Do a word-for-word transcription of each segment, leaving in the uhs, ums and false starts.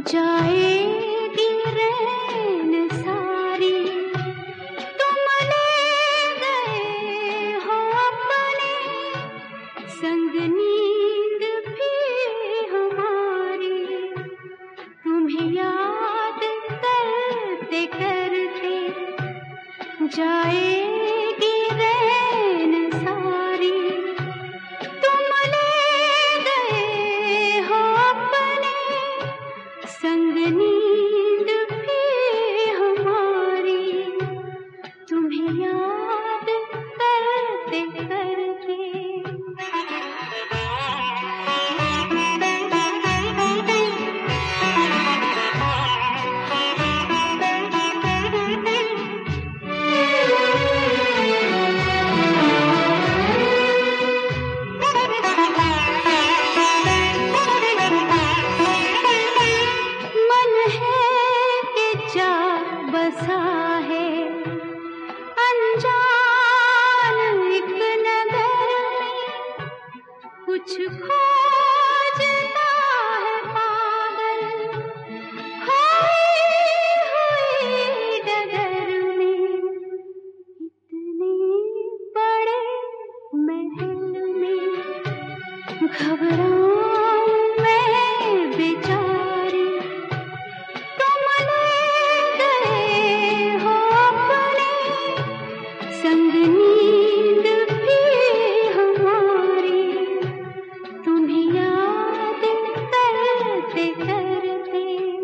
जाएगी रैन सारी, तुम ले गए हो अपने संग नींद भी हमारी। तुम्हें याद करते करते जाएगी रैन सारी, तुम ले गए हो अपने संग नींद भी हमारी। तुम्हें याद करते करते बसा है अनजान एक नगर में, कुछ खोजता है पागल खोई हुई डगर में। इतने बड़े महल में घबराऊं मैं बेचारी, संग नींद भी हमारी। तुम्हें याद करते करते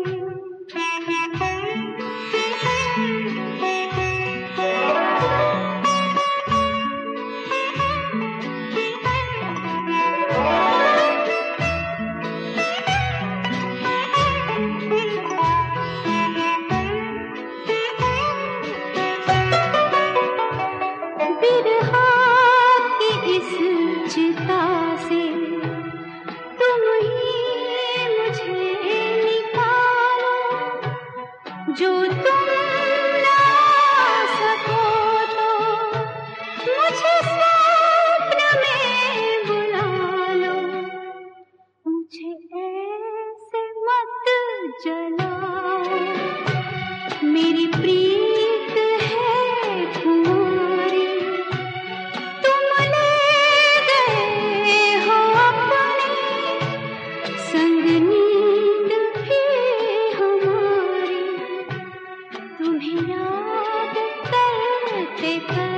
बिरहा की इस चिता से तुम ही मुझे निकालो, जो तुम ना सको तो मुझे स्वप्न में बुला लो। मुझे ऐसे मत जलाओ, मेरी प्रीत है तुम्हारी। संग नींद भी हमारी। तुम्हें याद करते करते